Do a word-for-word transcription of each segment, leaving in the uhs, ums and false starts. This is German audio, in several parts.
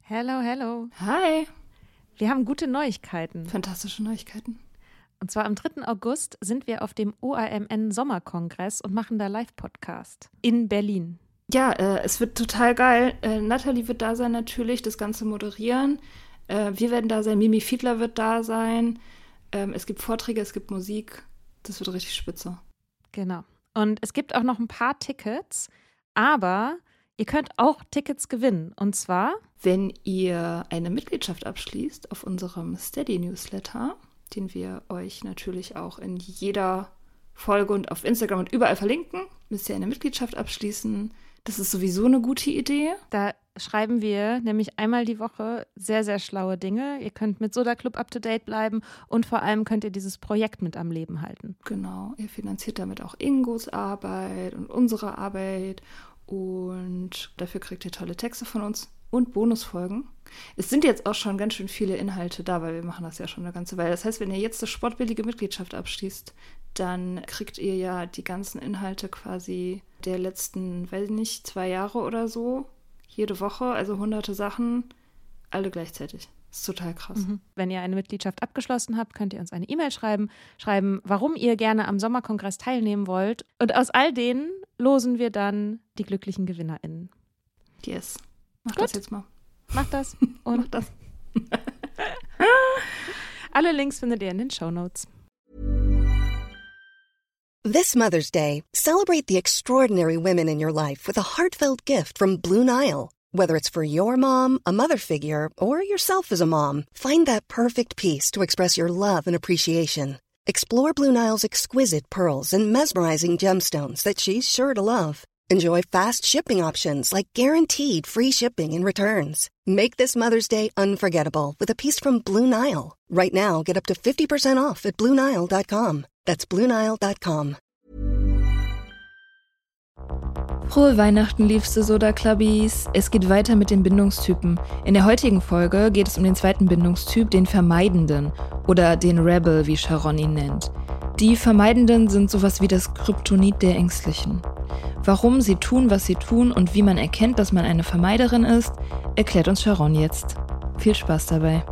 Hello, hello. Hi. Wir haben gute Neuigkeiten. Fantastische Neuigkeiten. Und zwar am dritten August sind wir auf dem O A M N-Sommerkongress und machen da Live-Podcast in Berlin. Ja, äh, es wird total geil. Äh, Nathalie wird da sein natürlich, das Ganze moderieren. Äh, wir werden da sein, Mimi Fiedler wird da sein. Ähm, es gibt Vorträge, es gibt Musik. Das wird richtig spitze. Genau. Und es gibt auch noch ein paar Tickets, aber ihr könnt auch Tickets gewinnen. Und zwar, wenn ihr eine Mitgliedschaft abschließt auf unserem Steady-Newsletter, den wir euch natürlich auch in jeder Folge und auf Instagram und überall verlinken, müsst ihr eine Mitgliedschaft abschließen. Das ist sowieso eine gute Idee. Da schreiben wir nämlich einmal die Woche sehr, sehr schlaue Dinge. Ihr könnt mit Soda Club up to date bleiben und vor allem könnt ihr dieses Projekt mit am Leben halten. Genau, ihr finanziert damit auch Ingos Arbeit und unsere Arbeit und dafür kriegt ihr tolle Texte von uns und Bonusfolgen. Es sind jetzt auch schon ganz schön viele Inhalte da, weil wir machen das ja schon eine ganze Weile. Das heißt, wenn ihr jetzt eine sportbillige Mitgliedschaft abschließt, dann kriegt ihr ja die ganzen Inhalte quasi der letzten, weiß ich nicht, zwei Jahre oder so, jede Woche, also hunderte Sachen, alle gleichzeitig. Das ist total krass. Mhm. Wenn ihr eine Mitgliedschaft abgeschlossen habt, könnt ihr uns eine E-Mail schreiben, schreiben, warum ihr gerne am Sommerkongress teilnehmen wollt. Und aus all denen losen wir dann die glücklichen GewinnerInnen. Yes. Mach Gut. das jetzt mal. Mach das. Und Mach das. alle Links findet ihr in den Shownotes. This Mother's Day, celebrate the extraordinary women in your life with a heartfelt gift from Blue Nile. Whether it's for your mom, a mother figure, or yourself as a mom, find that perfect piece to express your love and appreciation. Explore Blue Nile's exquisite pearls and mesmerizing gemstones that she's sure to love. Enjoy fast shipping options like guaranteed free shipping and returns. Make this Mother's Day unforgettable with a piece from Blue Nile. Right now, get up to fifty percent off at blue nile dot com. That's blue nile dot com. Frohe Weihnachten, liebste Soda-Clubbies. Es geht weiter mit den Bindungstypen. In der heutigen Folge geht es um den zweiten Bindungstyp, den Vermeidenden oder den Rebel, wie Sharon ihn nennt. Die Vermeidenden sind sowas wie das Kryptonit der Ängstlichen. Warum sie tun, was sie tun und wie man erkennt, dass man eine Vermeiderin ist, erklärt uns Sharon jetzt. Viel Spaß dabei.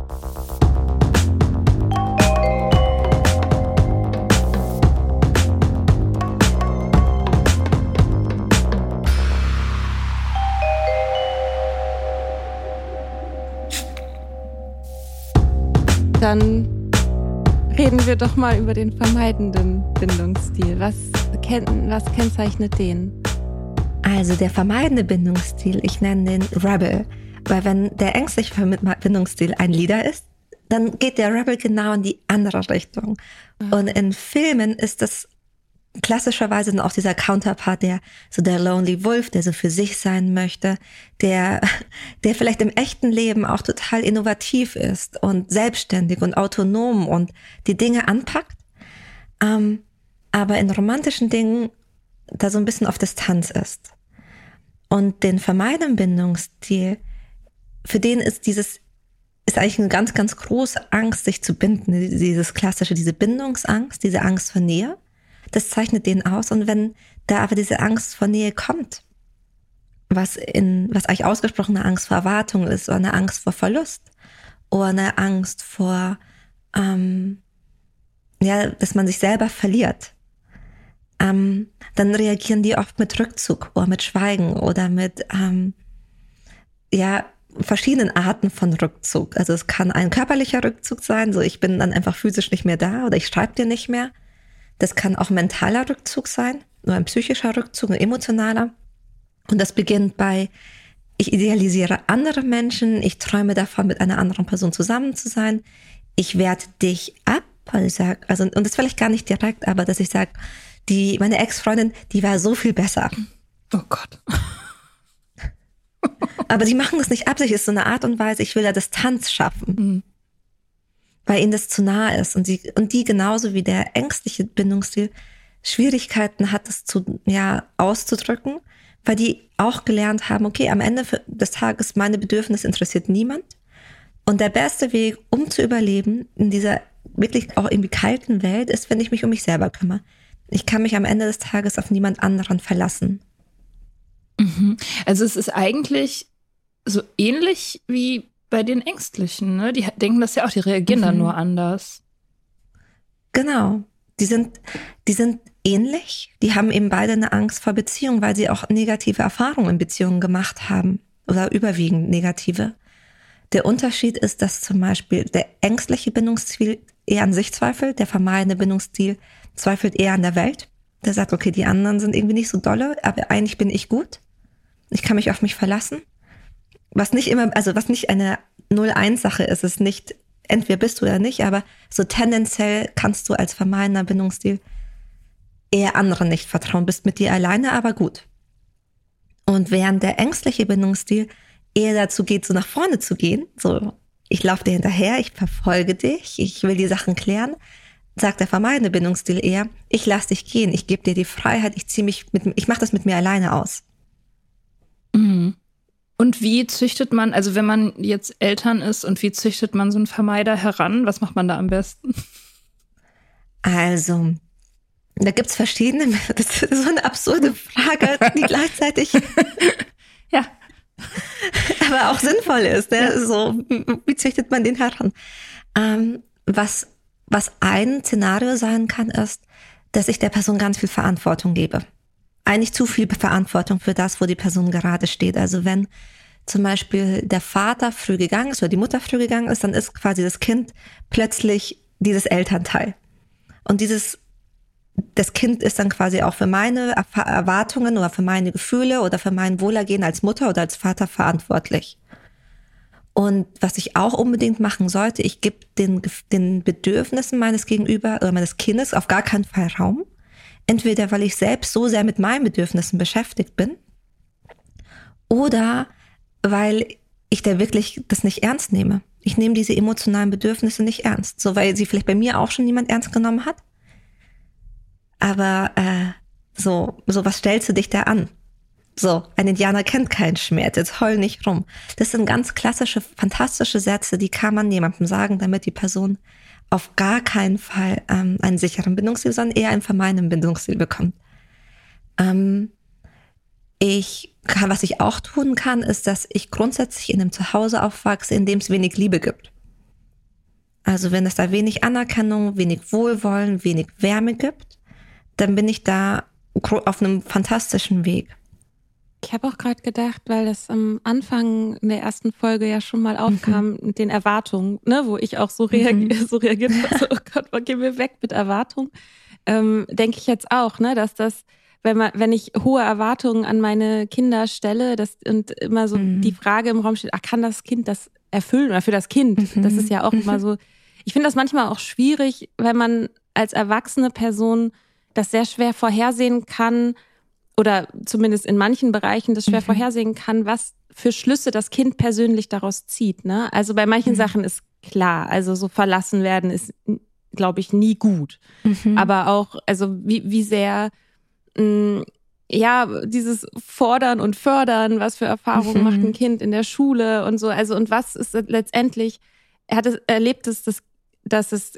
Dann reden wir doch mal über den vermeidenden Bindungsstil. Was, ken- was kennzeichnet den? Also der vermeidende Bindungsstil, ich nenne den Rebel. Weil wenn der ängstliche Bindungsstil ein Leader ist, dann geht der Rebel genau in die andere Richtung. Mhm. Und in Filmen ist das klassischerweise dann auch dieser Counterpart, der so der Lonely Wolf, der so für sich sein möchte, der, der vielleicht im echten Leben auch total innovativ ist und selbstständig und autonom und die Dinge anpackt, ähm, aber in romantischen Dingen da so ein bisschen auf Distanz ist. Und den vermeidenden Bindungsstil, für den ist dieses, ist eigentlich eine ganz, ganz große Angst, sich zu binden, dieses klassische, diese Bindungsangst, diese Angst vor Nähe. Das zeichnet den aus. Und wenn da aber diese Angst vor Nähe kommt, was in, was eigentlich ausgesprochene Angst vor Erwartung ist, oder eine Angst vor Verlust, oder eine Angst vor, ähm, ja, dass man sich selber verliert, ähm, dann reagieren die oft mit Rückzug oder mit Schweigen oder mit, ähm, ja, verschiedenen Arten von Rückzug. Also es kann ein körperlicher Rückzug sein, so ich bin dann einfach physisch nicht mehr da oder ich schreibe dir nicht mehr. Das kann auch ein mentaler Rückzug sein, nur ein psychischer Rückzug, ein emotionaler. Und das beginnt bei, ich idealisiere andere Menschen, ich träume davon, mit einer anderen Person zusammen zu sein. Ich werte dich ab, also ich sag, also, und das vielleicht gar nicht direkt, aber dass ich sage, die, meine Ex-Freundin, die war so viel besser. Oh Gott. Aber die machen das nicht absichtlich, es ist so eine Art und Weise, ich will ja Distanz schaffen. Mhm. Weil ihnen das zu nah ist und sie und die genauso wie der ängstliche Bindungsstil Schwierigkeiten hat, das zu ja auszudrücken, weil die auch gelernt haben, okay, am Ende des Tages meine Bedürfnisse interessiert niemand und der beste Weg, um zu überleben in dieser wirklich auch irgendwie kalten Welt, ist, wenn ich mich um mich selber kümmere. Ich kann mich am Ende des Tages auf niemand anderen verlassen. Mhm. Also es ist eigentlich so ähnlich wie bei den Ängstlichen, ne? Die denken das ja auch, die reagieren mhm. dann nur anders. Genau. Die sind, die sind ähnlich. Die haben eben beide eine Angst vor Beziehungen, weil sie auch negative Erfahrungen in Beziehungen gemacht haben. Oder überwiegend negative. Der Unterschied ist, dass zum Beispiel der ängstliche Bindungsstil eher an sich zweifelt, der vermeidende Bindungsstil zweifelt eher an der Welt. Der sagt, okay, die anderen sind irgendwie nicht so dolle, aber eigentlich bin ich gut. Ich kann mich auf mich verlassen. Was nicht immer, also was nicht eine null eins Sache ist, ist nicht, entweder bist du oder nicht, aber so tendenziell kannst du als vermeidender Bindungsstil eher anderen nicht vertrauen, bist mit dir alleine, aber gut. Und während der ängstliche Bindungsstil eher dazu geht, so nach vorne zu gehen, so, ich laufe dir hinterher, ich verfolge dich, ich will die Sachen klären, sagt der vermeidende Bindungsstil eher, ich lass dich gehen, ich gebe dir die Freiheit, ich zieh mich mit, ich mache das mit mir alleine aus. Mhm. Und wie züchtet man, also wenn man jetzt Eltern ist, und wie züchtet man so einen Vermeider heran? Was macht man da am besten? Also, da gibt's verschiedene, das ist so eine absurde Frage, die gleichzeitig ja, aber auch sinnvoll ist. Ne? Ja. So, wie züchtet man den heran? Ähm, was, was ein Szenario sein kann, ist, dass ich der Person ganz viel Verantwortung gebe. Eigentlich zu viel Verantwortung für das, wo die Person gerade steht. Also wenn zum Beispiel der Vater früh gegangen ist oder die Mutter früh gegangen ist, dann ist quasi das Kind plötzlich dieses Elternteil. Und dieses, das Kind ist dann quasi auch für meine Erwartungen oder für meine Gefühle oder für mein Wohlergehen als Mutter oder als Vater verantwortlich. Und was ich auch unbedingt machen sollte, ich gebe den, den Bedürfnissen meines Gegenüber oder meines Kindes auf gar keinen Fall Raum. Entweder weil ich selbst so sehr mit meinen Bedürfnissen beschäftigt bin oder weil ich da wirklich das nicht ernst nehme. Ich nehme diese emotionalen Bedürfnisse nicht ernst, so weil sie vielleicht bei mir auch schon niemand ernst genommen hat. Aber äh, so, so was stellst du dich da an? So, ein Indianer kennt keinen Schmerz, jetzt heul nicht rum. Das sind ganz klassische, fantastische Sätze, die kann man jemandem sagen, damit die Person auf gar keinen Fall ähm, einen sicheren Bindungsstil, sondern eher einen vermeidenden Bindungsstil bekommt. Ähm, ich kann, was ich auch tun kann, ist, dass ich grundsätzlich in einem Zuhause aufwachse, in dem es wenig Liebe gibt. Also wenn es da wenig Anerkennung, wenig Wohlwollen, wenig Wärme gibt, dann bin ich da auf einem fantastischen Weg. Ich habe auch gerade gedacht, weil das am Anfang in der ersten Folge ja schon mal aufkam, mhm. mit den Erwartungen, ne, wo ich auch so, reagi- mhm. so reagiert habe, so, oh Gott, gehen wir weg mit Erwartungen, ähm, denke ich jetzt auch, ne, dass das, wenn man, wenn ich hohe Erwartungen an meine Kinder stelle, das und immer so mhm. die Frage im Raum steht, ach, kann das Kind das erfüllen oder für das Kind? Mhm. Das ist ja auch immer so, ich finde das manchmal auch schwierig, wenn man als erwachsene Person das sehr schwer vorhersehen kann, oder zumindest in manchen Bereichen das schwer mhm. vorhersehen kann, was für Schlüsse das Kind persönlich daraus zieht. Ne? Also bei manchen mhm. Sachen ist klar, also so verlassen werden ist, glaube ich, nie gut. Mhm. Aber auch, also wie, wie sehr, mh, ja, dieses Fordern und Fördern, was für Erfahrungen mhm. macht ein Kind in der Schule und so, also und was ist letztendlich, er hat es, erlebt es, dass, dass es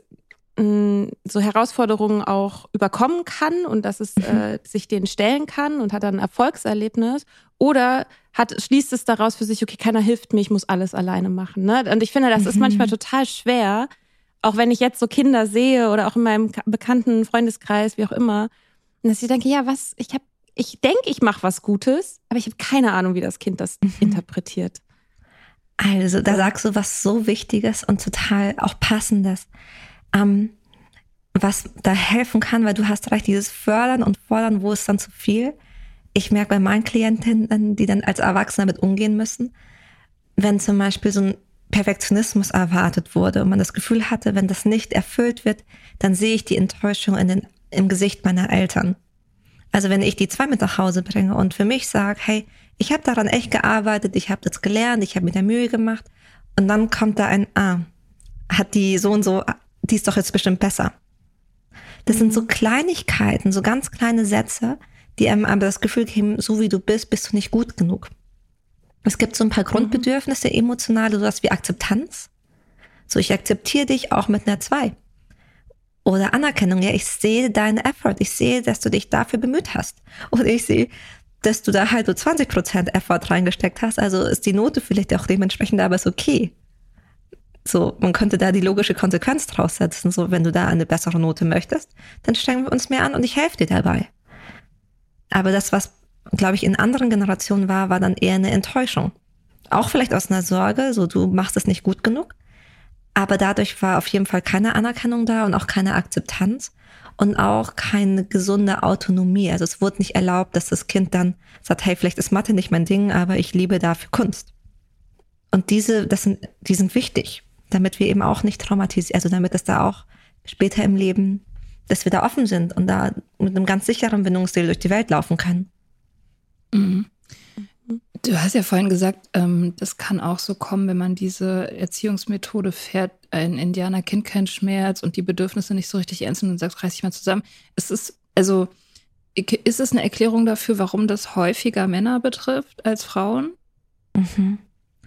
so Herausforderungen auch überkommen kann und dass es äh, sich denen stellen kann und hat dann ein Erfolgserlebnis oder hat schließt es daraus für sich, okay, keiner hilft mir, ich muss alles alleine machen. Ne? Und ich finde, das mhm. ist manchmal total schwer, auch wenn ich jetzt so Kinder sehe oder auch in meinem bekannten Freundeskreis, wie auch immer, dass ich denke, ja, was, ich habe, ich denke, ich mache was Gutes, aber ich habe keine Ahnung, wie das Kind das mhm. interpretiert. Also, da sagst du was so Wichtiges und total auch Passendes. Um, was da helfen kann, weil du hast recht, dieses Fördern und Fordern, wo ist dann zu viel? Ich merke bei meinen Klientinnen, die dann als Erwachsene damit umgehen müssen, wenn zum Beispiel so ein Perfektionismus erwartet wurde und man das Gefühl hatte, wenn das nicht erfüllt wird, dann sehe ich die Enttäuschung in den, im Gesicht meiner Eltern. Also wenn ich die zwei mit nach Hause bringe und für mich sage, hey, ich habe daran echt gearbeitet, ich habe das gelernt, ich habe mir da Mühe gemacht und dann kommt da ein, ah, hat die so und so, die ist doch jetzt bestimmt besser. Das sind so Kleinigkeiten, so ganz kleine Sätze, die einem aber das Gefühl geben, so wie du bist, bist du nicht gut genug. Es gibt so ein paar Grundbedürfnisse, emotionale, sowas wie Akzeptanz. So, ich akzeptiere dich auch mit einer zwei. Oder Anerkennung, ja, ich sehe deinen Effort, ich sehe, dass du dich dafür bemüht hast. Oder ich sehe, dass du da halt so zwanzig Prozent Effort reingesteckt hast. Also ist die Note vielleicht auch dementsprechend, aber ist okay. So, man könnte da die logische Konsequenz draus setzen. So, wenn du da eine bessere Note möchtest, dann strengen wir uns mehr an und ich helfe dir dabei. Aber das, was, glaube ich, in anderen Generationen war, war dann eher eine Enttäuschung. Auch vielleicht aus einer Sorge, so du machst es nicht gut genug. Aber dadurch war auf jeden Fall keine Anerkennung da und auch keine Akzeptanz und auch keine gesunde Autonomie. Also es wurde nicht erlaubt, dass das Kind dann sagt, hey, vielleicht ist Mathe nicht mein Ding, aber ich liebe dafür Kunst. Und diese, das sind, die sind wichtig, damit wir eben auch nicht traumatisieren, also damit es da auch später im Leben, dass wir da offen sind und da mit einem ganz sicheren Bindungsstil durch die Welt laufen können. Mhm. Du hast ja vorhin gesagt, ähm, das kann auch so kommen, wenn man diese Erziehungsmethode fährt, ein Indianer kennt keinen Schmerz und die Bedürfnisse nicht so richtig ernst nimmt und sagt, reiß dich mal zusammen. Ist es, also, ist es eine Erklärung dafür, warum das häufiger Männer betrifft als Frauen? Mhm.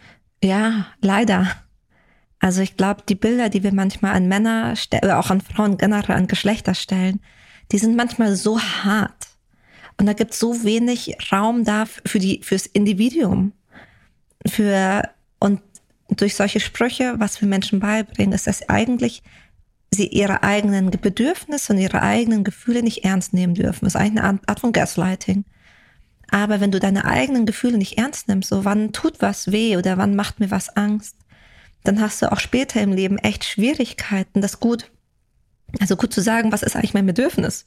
Ja, leider. Also ich glaube, die Bilder, die wir manchmal an Männer stellen, oder auch an Frauen generell, an Geschlechter stellen, die sind manchmal so hart. Und da gibt es so wenig Raum da für die, fürs Individuum. Für, und durch solche Sprüche, was wir Menschen beibringen, ist, dass eigentlich sie ihre eigenen Bedürfnisse und ihre eigenen Gefühle nicht ernst nehmen dürfen. Das ist eigentlich eine Art von Gaslighting. Aber wenn du deine eigenen Gefühle nicht ernst nimmst, so wann tut was weh oder wann macht mir was Angst, dann hast du auch später im Leben echt Schwierigkeiten, das gut, also gut zu sagen, was ist eigentlich mein Bedürfnis?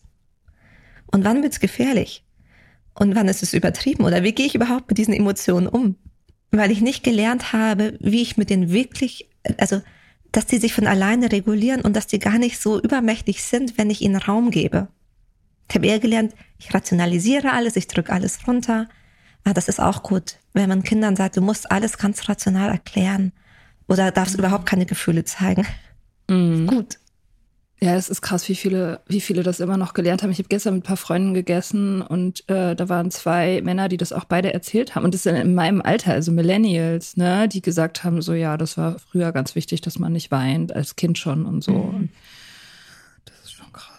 Und wann wird's gefährlich? Und wann ist es übertrieben? Oder wie gehe ich überhaupt mit diesen Emotionen um? Weil ich nicht gelernt habe, wie ich mit denen wirklich, also, dass die sich von alleine regulieren und dass die gar nicht so übermächtig sind, wenn ich ihnen Raum gebe. Ich habe eher gelernt, ich rationalisiere alles, ich drücke alles runter. Ah, das ist auch gut, wenn man Kindern sagt, du musst alles ganz rational erklären oder darfst mhm. überhaupt keine Gefühle zeigen. Mhm. Gut. Ja, es ist krass, wie viele, wie viele das immer noch gelernt haben. Ich habe gestern mit ein paar Freunden gegessen und äh, da waren zwei Männer, die das auch beide erzählt haben. Und das sind in meinem Alter, also Millennials, ne, die gesagt haben, so ja, das war früher ganz wichtig, dass man nicht weint, als Kind schon und so. Mhm. Und das ist schon krass.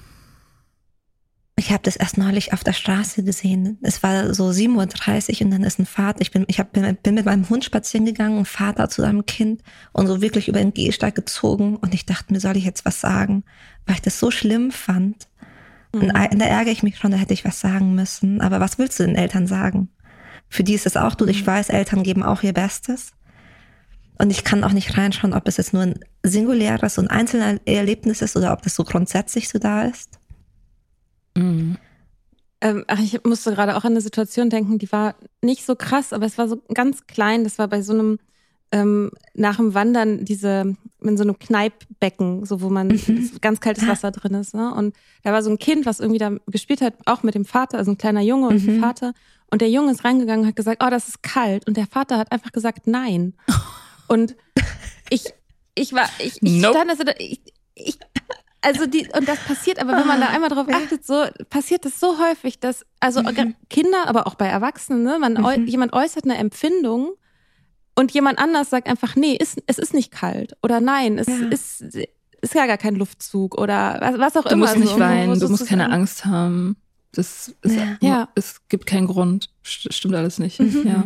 Ich habe das erst neulich auf der Straße gesehen. Es war so sieben Uhr dreißig und dann ist ein Vater, ich bin ich hab, bin mit meinem Hund spazieren gegangen, ein Vater zu seinem Kind und so wirklich über den Gehsteig gezogen und ich dachte mir, soll ich jetzt was sagen, weil ich das so schlimm fand. Mhm. Und da ärgere ich mich schon, da hätte ich was sagen müssen. Aber was willst du den Eltern sagen? Für die ist es auch, du, ich weiß, Eltern geben auch ihr Bestes. Und ich kann auch nicht reinschauen, ob es jetzt nur ein singuläres und einzelnes Erlebnis ist oder ob das so grundsätzlich so da ist. Mhm. Ähm, ach, ich musste gerade auch an eine Situation denken, die war nicht so krass, aber es war so ganz klein. Das war bei so einem, ähm, nach dem Wandern, diese, in so einem Kneippbecken, so wo man mhm. ganz kaltes Wasser drin ist. Ne? Und da war so ein Kind, was irgendwie da gespielt hat, auch mit dem Vater, also ein kleiner Junge und mhm. ein Vater. Und der Junge ist reingegangen und hat gesagt, oh, das ist kalt. Und der Vater hat einfach gesagt, nein. Und ich, ich war, ich, ich nope. stand also da, ich, ich Also die, und das passiert, aber wenn man da einmal drauf achtet, so passiert das so häufig, dass, also mhm. Kinder, aber auch bei Erwachsenen, ne, man, mhm. jemand äußert eine Empfindung und jemand anders sagt einfach, nee, ist, es ist nicht kalt oder nein, es ja. ist, ist ja gar kein Luftzug oder was, was auch du immer. Du musst nicht so, weinen, du musst keine sagen. Angst haben. Das ist, ja. ja. Es gibt keinen Grund. Stimmt alles nicht. Mhm. Ja.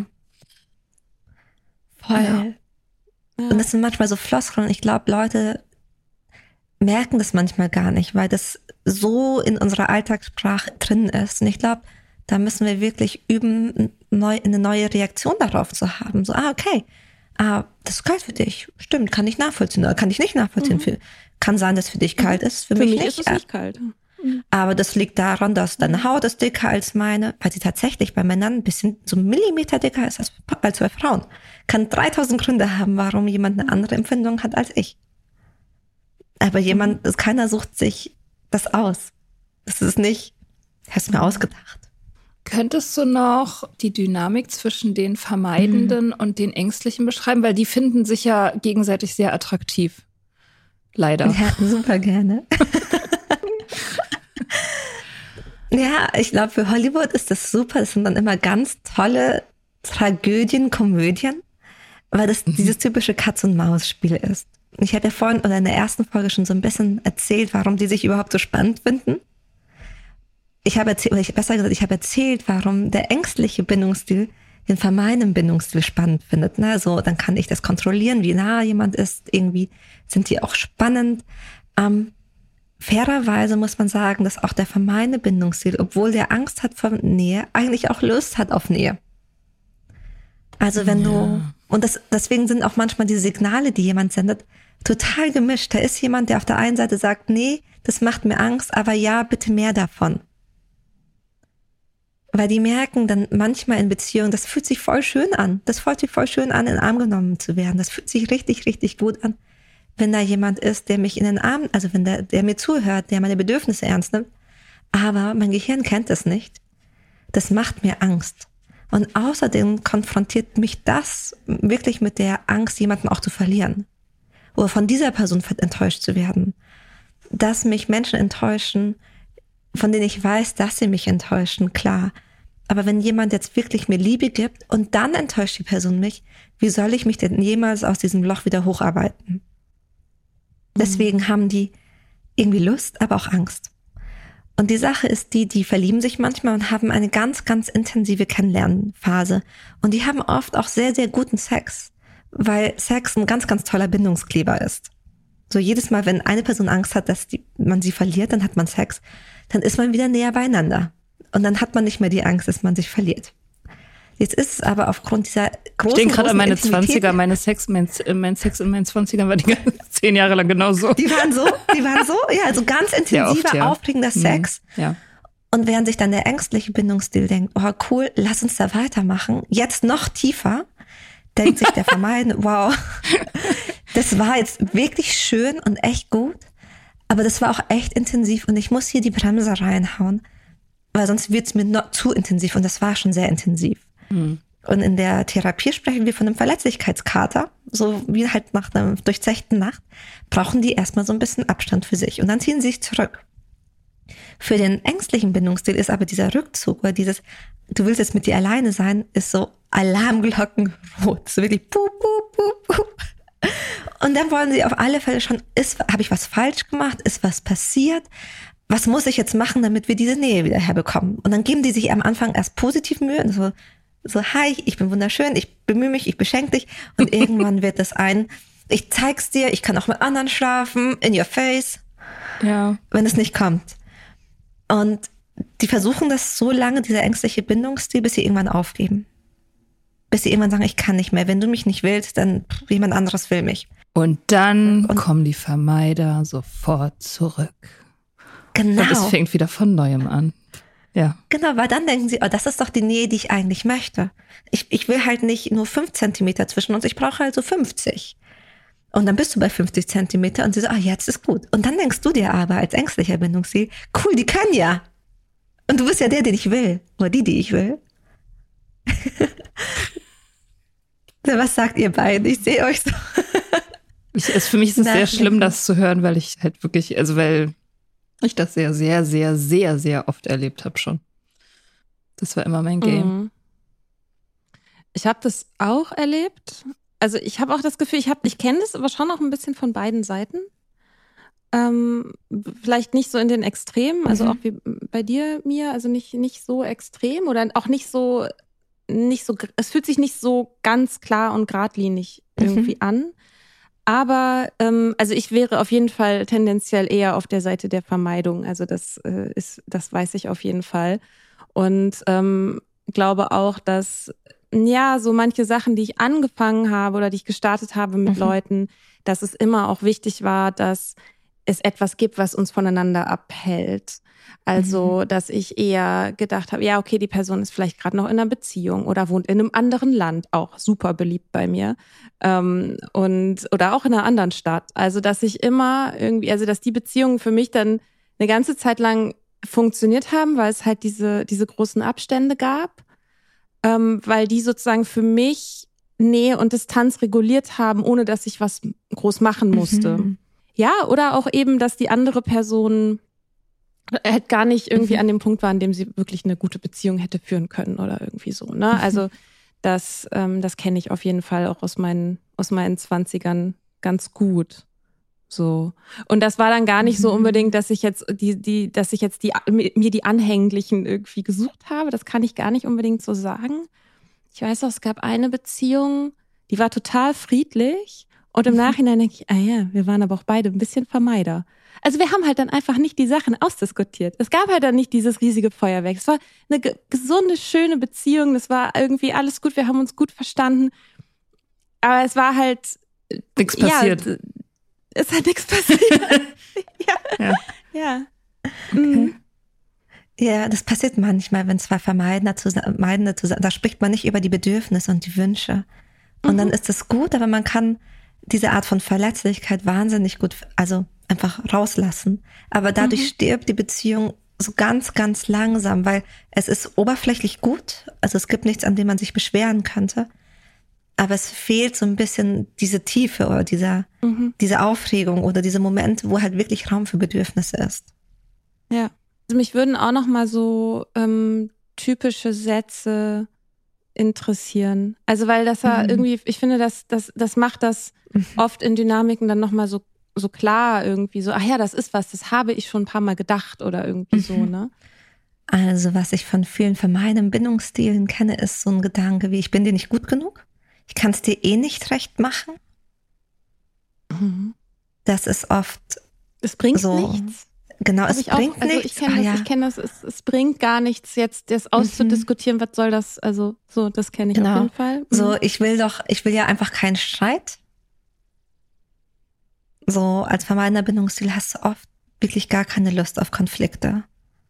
Voll. Ja. Und das sind manchmal so Floskeln und ich glaube, Leute merken das manchmal gar nicht, weil das so in unserer Alltagssprache drin ist. Und ich glaube, da müssen wir wirklich üben, neu, eine neue Reaktion darauf zu haben. So, ah, okay, ah, das ist kalt für dich. Stimmt, kann ich nachvollziehen oder kann ich nicht nachvollziehen. Mhm. Für, kann sein, dass für dich kalt ist, für, für mich, mich nicht. Ist es nicht kalt. Mhm. Aber das liegt daran, dass deine Haut ist dicker als meine, weil sie tatsächlich bei Männern ein bisschen so einen Millimeter dicker ist als, als bei Frauen. Kann dreitausend Gründe haben, warum jemand eine andere Empfindung hat als ich. Aber jemand, mhm. keiner sucht sich das aus. Das ist nicht, hast du mir ausgedacht. Könntest du noch die Dynamik zwischen den Vermeidenden mhm. und den Ängstlichen beschreiben? Weil die finden sich ja gegenseitig sehr attraktiv. Leider. Ja, super gerne. Ja, ich glaube, für Hollywood ist das super. Das sind dann immer ganz tolle Tragödien, Komödien, weil das mhm. dieses typische Katz-und-Maus-Spiel ist. Ich habe ja vorhin oder in der ersten Folge schon so ein bisschen erzählt, warum die sich überhaupt so spannend finden. ich habe erzählt, oder ich, besser gesagt, ich habe erzählt, warum der ängstliche Bindungsstil den vermeidenden Bindungsstil spannend findet. Ne? So, dann kann ich das kontrollieren, wie nah jemand ist. Irgendwie sind die auch spannend. Ähm, fairerweise muss man sagen, dass auch der vermeidende Bindungsstil, obwohl der Angst hat vor Nähe, eigentlich auch Lust hat auf Nähe. Also wenn ja. du, und das, deswegen sind auch manchmal die Signale, die jemand sendet, total gemischt. Da ist jemand, der auf der einen Seite sagt, nee, das macht mir Angst, aber ja, bitte mehr davon. Weil die merken dann manchmal in Beziehungen, das fühlt sich voll schön an. Das fühlt sich voll schön an, in den Arm genommen zu werden. Das fühlt sich richtig, richtig gut an, wenn da jemand ist, der mich in den Arm, also wenn der, der mir zuhört, der meine Bedürfnisse ernst nimmt. Aber mein Gehirn kennt das nicht. Das macht mir Angst. Und außerdem konfrontiert mich das wirklich mit der Angst, jemanden auch zu verlieren. Oder von dieser Person enttäuscht zu werden. Dass mich Menschen enttäuschen, von denen ich weiß, dass sie mich enttäuschen, klar. Aber wenn jemand jetzt wirklich mir Liebe gibt und dann enttäuscht die Person mich, wie soll ich mich denn jemals aus diesem Loch wieder hocharbeiten? Mhm. Deswegen haben die irgendwie Lust, aber auch Angst. Und die Sache ist die, die verlieben sich manchmal und haben eine ganz, ganz intensive Kennenlernphase. Und die haben oft auch sehr, sehr guten Sex, weil Sex ein ganz, ganz toller Bindungskleber ist. So jedes Mal, wenn eine Person Angst hat, dass die, man sie verliert, dann hat man Sex. Dann ist man wieder näher beieinander. Und dann hat man nicht mehr die Angst, dass man sich verliert. Jetzt ist es aber aufgrund dieser großen, ich denke gerade an meine Intimität, zwanziger, meine Sex, mein, mein Sex in meinen zwanzigern war die zehn Jahre lang genauso. Die waren so, die waren so, ja, also ganz intensiver, oft, ja. aufregender Sex. Mhm, ja. Und während sich dann der ängstliche Bindungsstil denkt, oh cool, lass uns da weitermachen, jetzt noch tiefer, denkt sich der Vermeiden, wow, das war jetzt wirklich schön und echt gut. Aber das war auch echt intensiv und ich muss hier die Bremse reinhauen, weil sonst wird es mir noch zu intensiv und das war schon sehr intensiv. Mhm. Und in der Therapie sprechen wir von einem Verletzlichkeitskater, so wie halt nach einer durchzechten Nacht, brauchen die erstmal so ein bisschen Abstand für sich und dann ziehen sie sich zurück. Für den ängstlichen Bindungsstil ist aber dieser Rückzug oder dieses, du willst jetzt mit dir alleine sein, ist so Alarmglockenrot, so wirklich puh, puh, puh, puh. Und dann wollen sie auf alle Fälle schon, ist, habe ich was falsch gemacht? Ist was passiert? Was muss ich jetzt machen, damit wir diese Nähe wieder herbekommen? Und dann geben die sich am Anfang erst positiv Mühe. So, so, hi, ich bin wunderschön, ich bemühe mich, ich beschenke dich. Und irgendwann wird das ein, ich zeig's dir, ich kann auch mit anderen schlafen, in your face. Ja. Wenn es nicht kommt. Und die versuchen das so lange, dieser ängstliche Bindungsstil, bis sie irgendwann aufgeben. Bis sie irgendwann sagen, ich kann nicht mehr. Wenn du mich nicht willst, dann jemand anderes will mich. Und dann und kommen die Vermeider sofort zurück. Genau. Und es fängt wieder von Neuem an. Ja. Genau, weil dann denken sie, oh, das ist doch die Nähe, die ich eigentlich möchte. Ich, ich will halt nicht nur fünf Zentimeter zwischen uns, ich brauche halt so fünfzig. Und dann bist du bei fünfzig Zentimeter und sie so, ah, jetzt ist gut. Und dann denkst du dir aber als ängstlicher Bindungsstil, cool, die können ja. Und du bist ja der, den ich will. Oder die, die ich will. Was sagt ihr beiden? Ich sehe euch so. Ich, es, für mich ist es sehr schlimm, das zu hören, weil ich halt wirklich, also weil ich das sehr, sehr, sehr, sehr, sehr oft erlebt habe schon. Das war immer mein Game. Ich habe das auch erlebt. Also ich habe auch das Gefühl, ich habe, ich kenne das aber schon noch ein bisschen von beiden Seiten. Ähm, vielleicht nicht so in den Extremen, also mhm. auch wie bei dir, Mia, also nicht, nicht so extrem oder auch nicht so nicht so, es fühlt sich nicht so ganz klar und geradlinig irgendwie mhm. an. Aber ähm, also ich wäre auf jeden Fall tendenziell eher auf der Seite der Vermeidung. Also das äh, ist, das weiß ich auf jeden Fall. Und ähm, glaube auch, dass ja so manche Sachen, die ich angefangen habe oder die ich gestartet habe mit mhm. Leuten, dass es immer auch wichtig war, dass es etwas gibt, was uns voneinander abhält. Also, dass ich eher gedacht habe, ja, okay, die Person ist vielleicht gerade noch in einer Beziehung oder wohnt in einem anderen Land, auch super beliebt bei mir, ähm, und oder auch in einer anderen Stadt. Also, dass ich immer irgendwie, also dass die Beziehungen für mich dann eine ganze Zeit lang funktioniert haben, weil es halt diese diese großen Abstände gab, ähm, weil die sozusagen für mich Nähe und Distanz reguliert haben, ohne dass ich was groß machen musste. Mhm. Ja, oder auch eben, dass die andere Person halt gar nicht irgendwie mhm. an dem Punkt war, an dem sie wirklich eine gute Beziehung hätte führen können oder irgendwie so. Ne? Mhm. Also das, ähm, das kenne ich auf jeden Fall auch aus meinen, aus meinen Zwanzigern ganz gut. So. Und das war dann gar nicht so unbedingt, dass ich jetzt die, die, dass ich jetzt die, mir die Anhänglichen irgendwie gesucht habe. Das kann ich gar nicht unbedingt so sagen. Ich weiß auch, es gab eine Beziehung, die war total friedlich. Und im Nachhinein denke ich, ah ja, wir waren aber auch beide ein bisschen Vermeider. Also wir haben halt dann einfach nicht die Sachen ausdiskutiert. Es gab halt dann nicht dieses riesige Feuerwerk. Es war eine gesunde, schöne Beziehung. Das war irgendwie alles gut. Wir haben uns gut verstanden. Aber es war halt nichts passiert. Ja, es hat nichts passiert. ja. Ja. Ja. Okay. Mhm. Ja, das passiert manchmal, wenn zwei Vermeidende zusammen, Meidende zusammen, da spricht man nicht über die Bedürfnisse und die Wünsche. Und mhm. dann ist es gut, aber man kann diese Art von Verletzlichkeit wahnsinnig gut, also einfach rauslassen. Aber dadurch mhm. stirbt die Beziehung so ganz, ganz langsam, weil es ist oberflächlich gut. Also es gibt nichts, an dem man sich beschweren könnte. Aber es fehlt so ein bisschen diese Tiefe oder dieser, mhm. diese Aufregung oder diese Momente, wo halt wirklich Raum für Bedürfnisse ist. Ja, also mich würden auch noch mal so ähm, typische Sätze interessieren. Also weil das ja mhm. irgendwie, ich finde, das, das, das macht das mhm. oft in Dynamiken dann noch mal so, so klar irgendwie so, ach ja, das ist was, das habe ich schon ein paar Mal gedacht oder irgendwie mhm. so, ne? Also was ich von vielen vermeidenden Bindungsstilen kenne, ist so ein Gedanke wie, ich bin dir nicht gut genug. Ich kann es dir eh nicht recht machen. Mhm. Das ist oft es bringt so, nichts. Genau, Hab es bringt auch, also nichts. Ich kenne ah, das, ja. ich kenn das es, es bringt gar nichts, jetzt das auszudiskutieren, mhm. was soll das, also so, das kenne ich genau. auf jeden Fall. Mhm. So, ich will doch, ich will ja einfach keinen Streit. So, als vermeidender Bindungsstil hast du oft wirklich gar keine Lust auf Konflikte.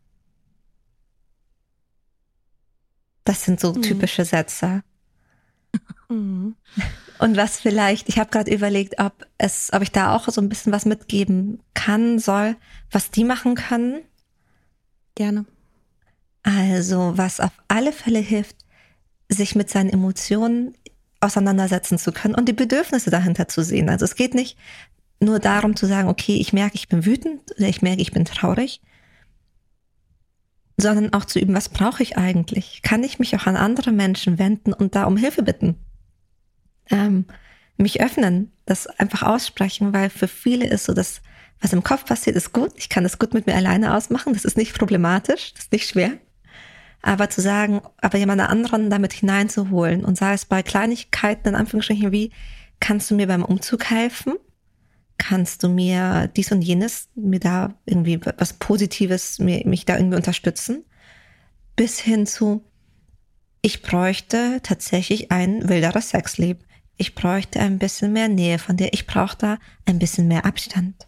Das sind so mhm. typische Sätze. Mhm. Und was vielleicht, ich habe gerade überlegt, ob es, ob ich da auch so ein bisschen was mitgeben kann, soll, was die machen können. Gerne. Also, was auf alle Fälle hilft, sich mit seinen Emotionen auseinandersetzen zu können und die Bedürfnisse dahinter zu sehen. Also es geht nicht nur darum zu sagen, okay, ich merke, ich bin wütend oder ich merke, ich bin traurig, sondern auch zu üben, was brauche ich eigentlich? Kann ich mich auch an andere Menschen wenden und da um Hilfe bitten? Ähm, mich öffnen, das einfach aussprechen, weil für viele ist so, dass was im Kopf passiert, ist gut. Ich kann das gut mit mir alleine ausmachen. Das ist nicht problematisch, das ist nicht schwer. Aber zu sagen, aber jemand anderen damit hineinzuholen und sei es bei Kleinigkeiten, in Anführungsstrichen, wie, kannst du mir beim Umzug helfen? Kannst du mir dies und jenes, mir da irgendwie was Positives, mir, mich da irgendwie unterstützen? Bis hin zu, ich bräuchte tatsächlich ein wilderes Sexleben. Ich bräuchte ein bisschen mehr Nähe von dir. Ich brauche da ein bisschen mehr Abstand.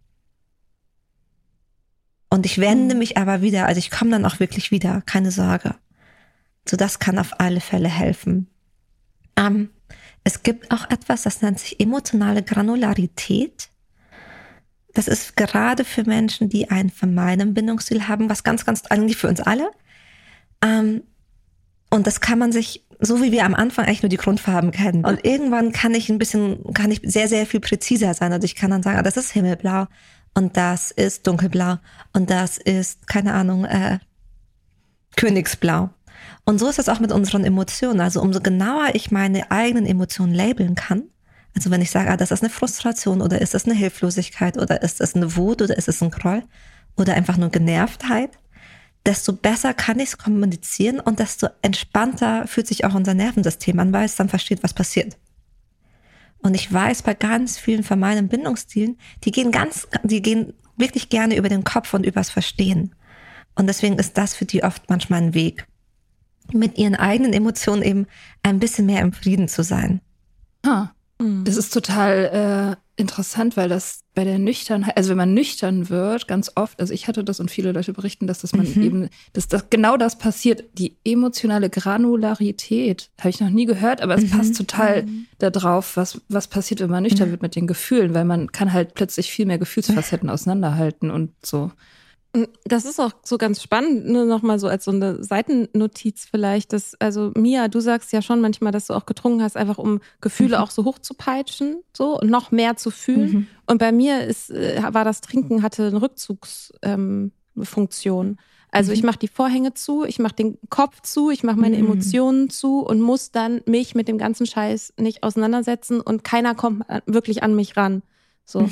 Und ich wende mich aber wieder, also ich komme dann auch wirklich wieder, keine Sorge. So, das kann auf alle Fälle helfen. Ähm, es gibt auch etwas, das nennt sich emotionale Granularität. Das ist gerade für Menschen, die einen vermeidenden Bindungsstil haben, was ganz, ganz, eigentlich für uns alle. Ähm, und das kann man sich, so wie wir am Anfang eigentlich nur die Grundfarben kennen. Und irgendwann kann ich ein bisschen, kann ich sehr, sehr viel präziser sein. Also ich kann dann sagen, ah, das ist Himmelblau. Und das ist dunkelblau. Und das ist, keine Ahnung, äh, Königsblau. Und so ist es auch mit unseren Emotionen. Also umso genauer ich meine eigenen Emotionen labeln kann, also wenn ich sage, ah, das ist eine Frustration oder ist das eine Hilflosigkeit oder ist das eine Wut oder ist es ein Groll oder einfach nur Genervtheit, desto besser kann ich es kommunizieren und desto entspannter fühlt sich auch unser Nervensystem an, weil es dann versteht, was passiert. Und ich weiß, bei ganz vielen vermeidenden Bindungsstilen, die gehen ganz, die gehen wirklich gerne über den Kopf und übers Verstehen. Und deswegen ist das für die oft manchmal ein Weg, mit ihren eigenen Emotionen eben ein bisschen mehr im Frieden zu sein. Ah, das ist total äh, interessant, weil das bei der Nüchternheit, also wenn man nüchtern wird, ganz oft, also ich hatte das und viele Leute berichten, dass das man mhm. eben, dass das genau das passiert, die emotionale Granularität, habe ich noch nie gehört, aber es mhm. passt total mhm. da drauf, was, was passiert, wenn man nüchtern mhm. wird mit den Gefühlen, weil man kann halt plötzlich viel mehr Gefühlsfacetten auseinanderhalten und so. Das ist auch so ganz spannend, nur nochmal so als so eine Seitennotiz vielleicht, dass, also Mia, du sagst ja schon manchmal, dass du auch getrunken hast, einfach um Gefühle mhm. auch so hoch zu peitschen, so, und noch mehr zu fühlen. Mhm. Und bei mir ist, war das Trinken, hatte eine Rückzugsfunktion. Ähm, also mhm. ich mache die Vorhänge zu, ich mache den Kopf zu, ich mache meine mhm. Emotionen zu und muss dann mich mit dem ganzen Scheiß nicht auseinandersetzen und keiner kommt wirklich an mich ran. So. Mhm.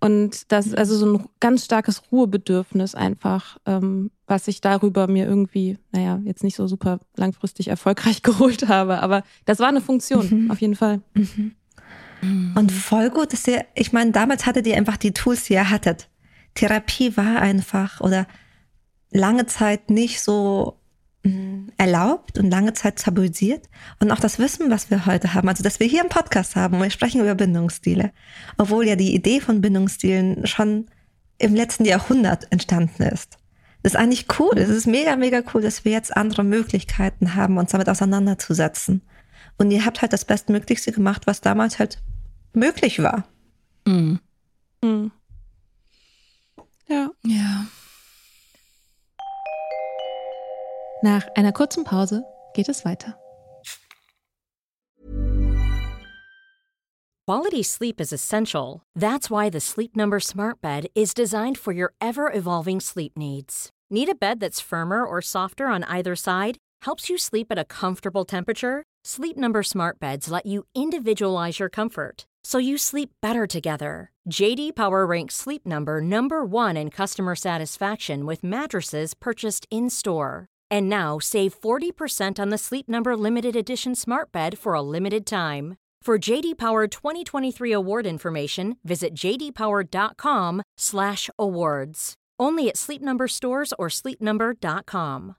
Und das, also so ein ganz starkes Ruhebedürfnis einfach, ähm, was ich darüber mir irgendwie, naja, jetzt nicht so super langfristig erfolgreich geholt habe, aber das war eine Funktion, mhm. auf jeden Fall. Mhm. Und voll gut, dass ihr, ich meine, damals hattet ihr einfach die Tools, die ihr hattet. Therapie war einfach oder lange Zeit nicht so erlaubt und lange Zeit tabuisiert. Und auch das Wissen, was wir heute haben, also dass wir hier einen Podcast haben und wir sprechen über Bindungsstile, obwohl ja die Idee von Bindungsstilen schon im letzten Jahrhundert entstanden ist. Das ist eigentlich cool, es ist mega, mega cool, dass wir jetzt andere Möglichkeiten haben, uns damit auseinanderzusetzen. Und ihr habt halt das Bestmöglichste gemacht, was damals halt möglich war. Mhm. Mhm. Ja. Ja. Nach einer kurzen Pause geht es weiter. Quality sleep is essential. That's why the Sleep Number Smart Bed is designed for your ever-evolving sleep needs. Need a bed that's firmer or softer on either side? Helps you sleep at a comfortable temperature? Sleep Number Smart Beds let you individualize your comfort, so you sleep better together. J D Power ranks Sleep Number number one in customer satisfaction with mattresses purchased in-store. And now, save forty percent on the Sleep Number Limited Edition Smart Bed for a limited time. For J D Power twenty twenty-three award information, visit j d power dot com slash awards. Only at Sleep Number stores or sleep number dot com.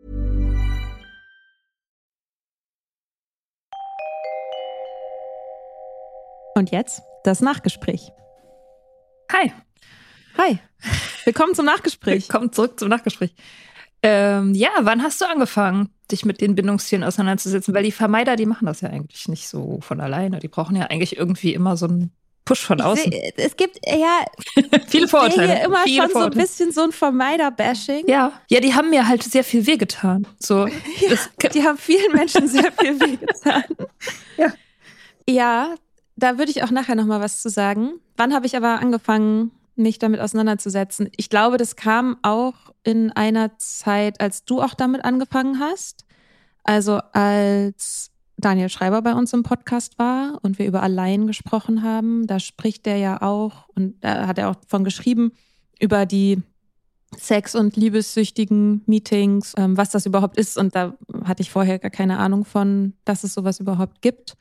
Und jetzt das Nachgespräch. Hi. Hi. Willkommen zum Nachgespräch. Willkommen zurück zum Nachgespräch. Ähm, ja, wann hast du angefangen, dich mit den Bindungsstilen auseinanderzusetzen? Weil die Vermeider, die machen das ja eigentlich nicht so von alleine. Die brauchen ja eigentlich irgendwie immer so einen Push von außen. Seh, es gibt ja viele Vorurteile. Hier immer viele schon Vorurteile. So ein bisschen so ein Vermeider-Bashing. Ja, ja, die haben mir halt sehr viel wehgetan. So, ja, das, die haben vielen Menschen sehr viel wehgetan. Ja. Ja, da würde ich auch nachher noch mal was zu sagen. Wann habe ich aber angefangen, mich damit auseinanderzusetzen? Ich glaube, das kam auch in einer Zeit, als du auch damit angefangen hast. Also als Daniel Schreiber bei uns im Podcast war und wir über Allein gesprochen haben, da spricht er ja auch, und da hat er auch von geschrieben, über die Sex- und liebessüchtigen Meetings, ähm, was das überhaupt ist. Und da hatte ich vorher gar keine Ahnung von, dass es sowas überhaupt gibt.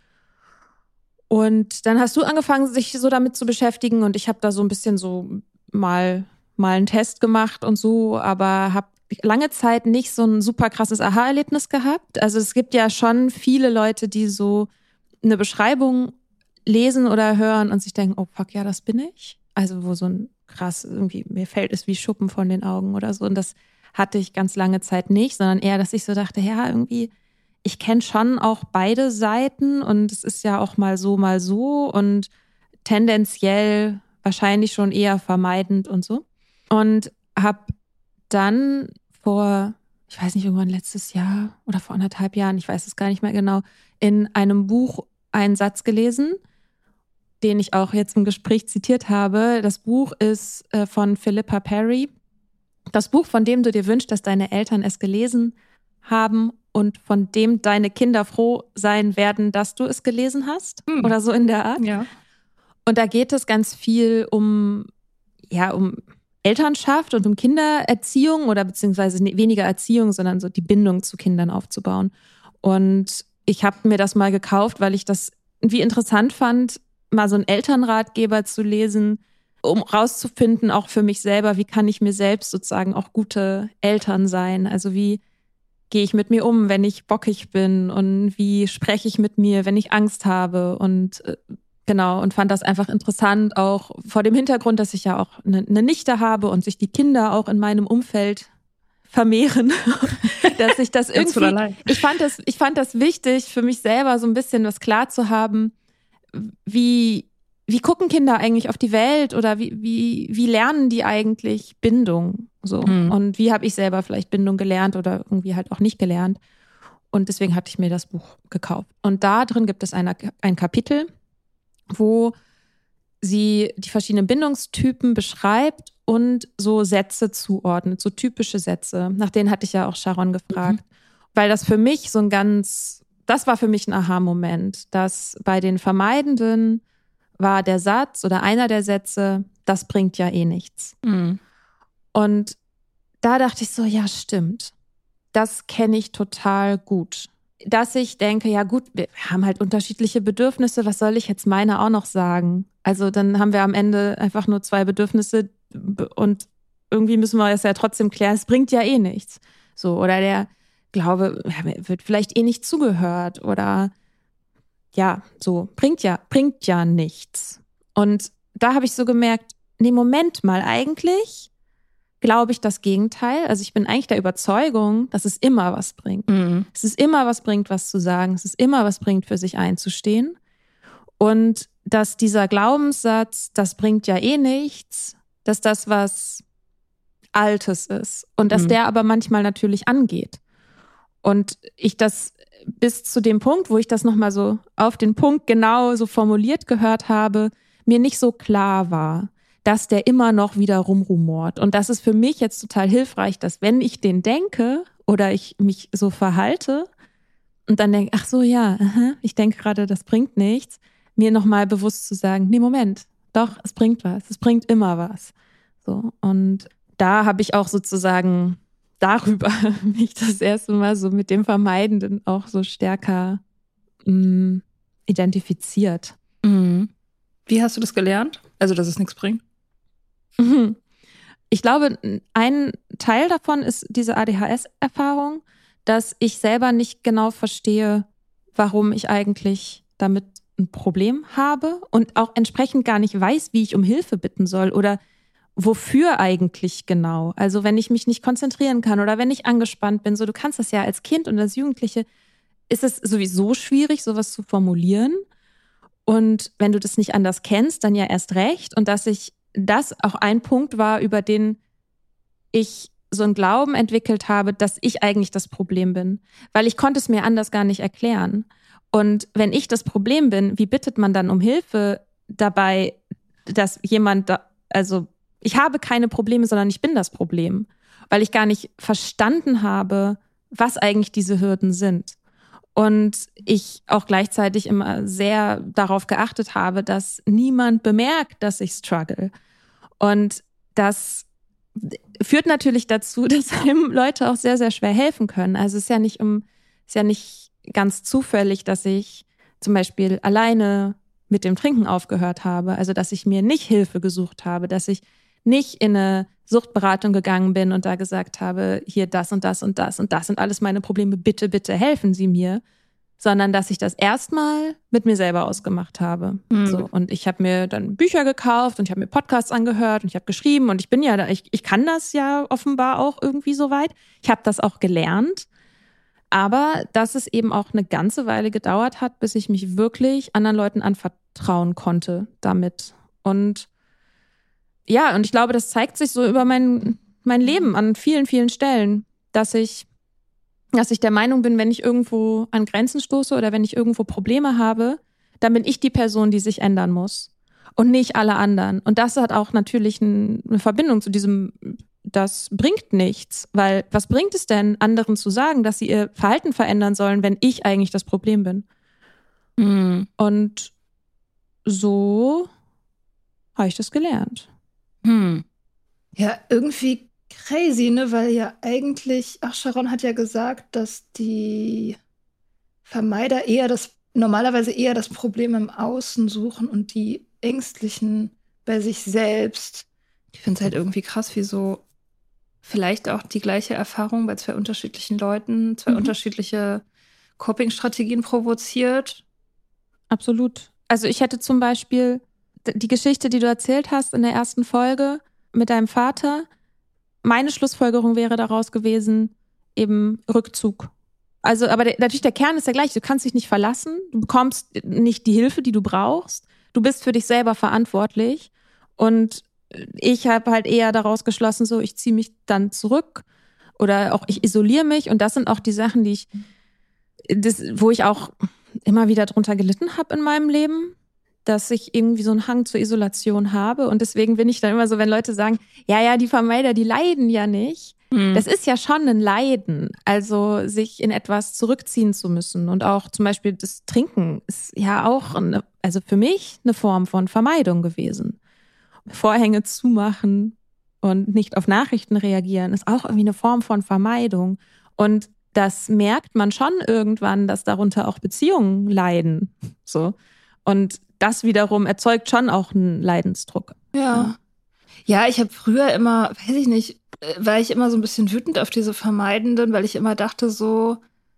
Und dann hast du angefangen, sich so damit zu beschäftigen und ich habe da so ein bisschen so mal, mal einen Test gemacht und so, aber habe lange Zeit nicht so ein super krasses Aha-Erlebnis gehabt. Also es gibt ja schon viele Leute, die so eine Beschreibung lesen oder hören und sich denken, oh fuck, ja, das bin ich. Also wo so ein krass, irgendwie, mir fällt es wie Schuppen von den Augen oder so. Und das hatte ich ganz lange Zeit nicht, sondern eher, dass ich so dachte, ja, irgendwie, ich kenne schon auch beide Seiten und es ist ja auch mal so, mal so und tendenziell wahrscheinlich schon eher vermeidend und so. Und habe dann vor, ich weiß nicht, irgendwann letztes Jahr oder vor anderthalb Jahren, ich weiß es gar nicht mehr genau, in einem Buch einen Satz gelesen, den ich auch jetzt im Gespräch zitiert habe. Das Buch ist äh, von Philippa Perry. Das Buch, von dem du dir wünschst, dass deine Eltern es gelesen haben und von dem deine Kinder froh sein werden, dass du es gelesen hast. Hm. Oder so in der Art. Ja. Und da geht es ganz viel um, ja, um Elternschaft und um Kindererziehung oder beziehungsweise weniger Erziehung, sondern so die Bindung zu Kindern aufzubauen. Und ich habe mir das mal gekauft, weil ich das irgendwie interessant fand, mal so einen Elternratgeber zu lesen, um rauszufinden, auch für mich selber, wie kann ich mir selbst sozusagen auch gute Eltern sein? Also wie gehe ich mit mir um, wenn ich bockig bin und wie spreche ich mit mir, wenn ich Angst habe und äh, genau, und fand das einfach interessant, auch vor dem Hintergrund, dass ich ja auch eine, eine Nichte habe und sich die Kinder auch in meinem Umfeld vermehren, dass ich das irgendwie, ich fand das, ich fand das wichtig für mich selber so ein bisschen was klar zu haben, wie, wie gucken Kinder eigentlich auf die Welt oder wie, wie, wie lernen die eigentlich Bindung so mhm. und wie habe ich selber vielleicht Bindung gelernt oder irgendwie halt auch nicht gelernt und deswegen hatte ich mir das Buch gekauft und da drin gibt es eine, ein Kapitel, wo sie die verschiedenen Bindungstypen beschreibt und so Sätze zuordnet, so typische Sätze. Nach denen hatte ich ja auch Sharon gefragt, mhm. weil das für mich so ein ganz, das war für mich ein Aha-Moment, dass bei den Vermeidenden war der Satz oder einer der Sätze, das bringt ja eh nichts. Mhm. Und da dachte ich so, ja, stimmt. Das kenne ich total gut. Dass ich denke, ja gut, wir haben halt unterschiedliche Bedürfnisse, was soll ich jetzt meine auch noch sagen? Also dann haben wir am Ende einfach nur zwei Bedürfnisse und irgendwie müssen wir es ja trotzdem klären, es bringt ja eh nichts. So, oder der Glaube, ja, wird vielleicht eh nicht zugehört oder ja, so, bringt ja, bringt ja nichts. Und da habe ich so gemerkt, nee, Moment mal, eigentlich glaube ich das Gegenteil. Also ich bin eigentlich der Überzeugung, dass es immer was bringt. Mhm. Es ist immer was bringt, was zu sagen. Es ist immer was bringt, für sich einzustehen. Und dass dieser Glaubenssatz, das bringt ja eh nichts, dass das was Altes ist. Und dass Mhm. der aber manchmal natürlich angeht. Und ich das bis zu dem Punkt, wo ich das nochmal so auf den Punkt genau so formuliert gehört habe, mir nicht so klar war, dass der immer noch wieder rumrumort. Und das ist für mich jetzt total hilfreich, dass wenn ich den denke oder ich mich so verhalte und dann denke, ach so, ja, aha, ich denke gerade, das bringt nichts, mir nochmal bewusst zu sagen, nee, Moment, doch, es bringt was, es bringt immer was. So, und da habe ich auch sozusagen darüber mich das erste Mal so mit dem Vermeidenden auch so stärker mh, identifiziert. Mhm. Wie hast du das gelernt? Also, dass es nichts bringt? Ich glaube, ein Teil davon ist diese A D H S-Erfahrung, dass ich selber nicht genau verstehe, warum ich eigentlich damit ein Problem habe und auch entsprechend gar nicht weiß, wie ich um Hilfe bitten soll oder wofür eigentlich genau. Also wenn ich mich nicht konzentrieren kann oder wenn ich angespannt bin, so du kannst das ja als Kind und als Jugendliche, ist es sowieso schwierig, sowas zu formulieren. Und wenn du das nicht anders kennst, dann ja erst recht. Und dass ich das auch ein Punkt war, über den ich so einen Glauben entwickelt habe, dass ich eigentlich das Problem bin. Weil ich konnte es mir anders gar nicht erklären. Und wenn ich das Problem bin, wie bittet man dann um Hilfe dabei, dass jemand, da, also ich habe keine Probleme, sondern ich bin das Problem. Weil ich gar nicht verstanden habe, was eigentlich diese Hürden sind. Und ich auch gleichzeitig immer sehr darauf geachtet habe, dass niemand bemerkt, dass ich struggle. Und das führt natürlich dazu, dass einem Leute auch sehr, sehr schwer helfen können. Also es ist ja nicht um, ist ja nicht ganz zufällig, dass ich zum Beispiel alleine mit dem Trinken aufgehört habe. Also dass ich mir nicht Hilfe gesucht habe, dass ich nicht in eine Suchtberatung gegangen bin und da gesagt habe, hier das und das und das und das sind alles meine Probleme, bitte, bitte helfen Sie mir, sondern dass ich das erstmal mit mir selber ausgemacht habe. Mhm. So, und ich habe mir dann Bücher gekauft und ich habe mir Podcasts angehört und ich habe geschrieben und ich bin ja, ich, ich kann das ja offenbar auch irgendwie soweit. Ich habe das auch gelernt, aber dass es eben auch eine ganze Weile gedauert hat, bis ich mich wirklich anderen Leuten anvertrauen konnte damit. Und ja, und ich glaube, das zeigt sich so über mein, mein Leben an vielen, vielen Stellen, dass ich, dass ich der Meinung bin, wenn ich irgendwo an Grenzen stoße oder wenn ich irgendwo Probleme habe, dann bin ich die Person, die sich ändern muss und nicht alle anderen. Und das hat auch natürlich eine Verbindung zu diesem, das bringt nichts, weil was bringt es denn, anderen zu sagen, dass sie ihr Verhalten verändern sollen, wenn ich eigentlich das Problem bin? Mhm. Und so habe ich das gelernt. Hm. Ja, irgendwie crazy, ne? Weil ja eigentlich, ach, Sharon hat ja gesagt, dass die Vermeider eher das, normalerweise eher das Problem im Außen suchen und die Ängstlichen bei sich selbst. Ich finde es halt irgendwie krass, wie so vielleicht auch die gleiche Erfahrung bei zwei unterschiedlichen Leuten, zwei mhm. unterschiedliche Coping-Strategien provoziert. Absolut. Also ich hätte zum Beispiel die Geschichte, die du erzählt hast in der ersten Folge mit deinem Vater, meine Schlussfolgerung wäre daraus gewesen, eben Rückzug. Also, aber der, natürlich der Kern ist der gleiche. Du kannst dich nicht verlassen, du bekommst nicht die Hilfe, die du brauchst. Du bist für dich selber verantwortlich. Und ich habe halt eher daraus geschlossen, so ich ziehe mich dann zurück oder auch ich isoliere mich. Und das sind auch die Sachen, die ich, das, wo ich auch immer wieder drunter gelitten habe in meinem Leben, dass ich irgendwie so einen Hang zur Isolation habe. Und deswegen bin ich dann immer so, wenn Leute sagen, ja, ja, die Vermeider, die leiden ja nicht, Hm. Das ist ja schon ein Leiden, also sich in etwas zurückziehen zu müssen. Und auch zum Beispiel das Trinken ist ja auch, eine, also für mich, eine Form von Vermeidung gewesen. Vorhänge zumachen und nicht auf Nachrichten reagieren ist auch irgendwie eine Form von Vermeidung. Und das merkt man schon irgendwann, dass darunter auch Beziehungen leiden. So. Und das wiederum erzeugt schon auch einen Leidensdruck. Ja. Ja, ich habe früher immer, weiß ich nicht, war ich immer so ein bisschen wütend auf diese Vermeidenden, weil ich immer dachte so,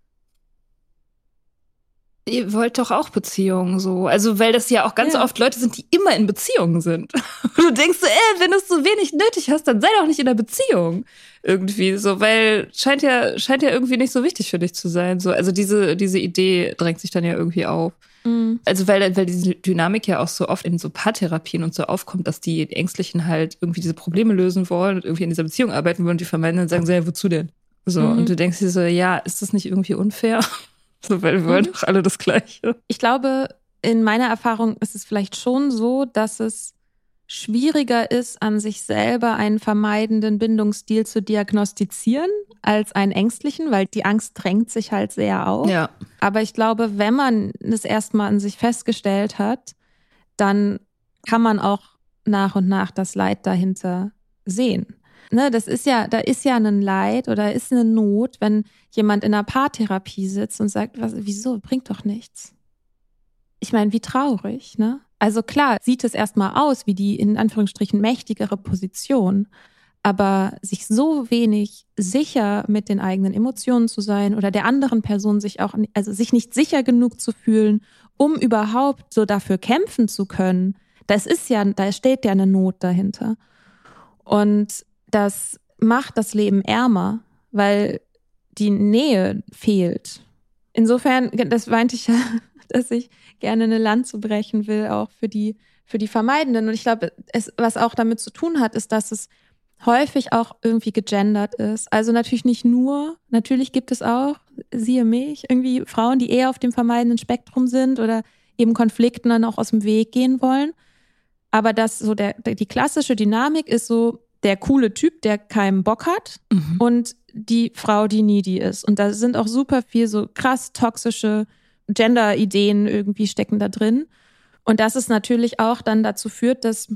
ihr wollt doch auch Beziehungen so. Also, weil das ja auch ganz ja. oft Leute sind, die immer in Beziehungen sind. Und du denkst so, ey, wenn du es so wenig nötig hast, dann sei doch nicht in der Beziehung. Irgendwie so, weil scheint ja, scheint ja irgendwie nicht so wichtig für dich zu sein. So, also diese, diese Idee drängt sich dann ja irgendwie auf. Mhm. Also, weil, weil diese Dynamik ja auch so oft in so Paartherapien und so aufkommt, dass die Ängstlichen halt irgendwie diese Probleme lösen wollen und irgendwie in dieser Beziehung arbeiten wollen und die vermeiden dann sagen so, ja, wozu denn? So, mhm. und du denkst dir so, ja, ist das nicht irgendwie unfair? So, weil wir wollen doch alle das Gleiche. Ich glaube, in meiner Erfahrung ist es vielleicht schon so, dass es schwieriger ist, an sich selber einen vermeidenden Bindungsstil zu diagnostizieren, als einen ängstlichen, weil die Angst drängt sich halt sehr auf. Ja. Aber ich glaube, wenn man das erstmal an sich festgestellt hat, dann kann man auch nach und nach das Leid dahinter sehen. Ne, das ist ja, da ist ja ein Leid oder ist eine Not, wenn jemand in einer Paartherapie sitzt und sagt, was, wieso, bringt doch nichts. Ich meine, wie traurig, ne? Also klar, sieht es erstmal aus wie die in Anführungsstrichen mächtigere Position, aber sich so wenig sicher mit den eigenen Emotionen zu sein oder der anderen Person sich auch, also sich nicht sicher genug zu fühlen, um überhaupt so dafür kämpfen zu können, das ist ja, da steht ja eine Not dahinter. Und das macht das Leben ärmer, weil die Nähe fehlt. Insofern, das meinte ich ja, dass ich gerne eine Lanze brechen will, auch für die, für die Vermeidenden. Und ich glaube, es, was auch damit zu tun hat, ist, dass es häufig auch irgendwie gegendert ist. Also natürlich nicht nur, natürlich gibt es auch, siehe mich, irgendwie Frauen, die eher auf dem vermeidenden Spektrum sind oder eben Konflikten dann auch aus dem Weg gehen wollen. Aber das so der, die klassische Dynamik ist so, der coole Typ, der keinen Bock hat mhm. und die Frau, die needy ist. Und da sind auch super viel so krass toxische Gender-Ideen irgendwie stecken da drin. Und das ist natürlich auch dann dazu führt, dass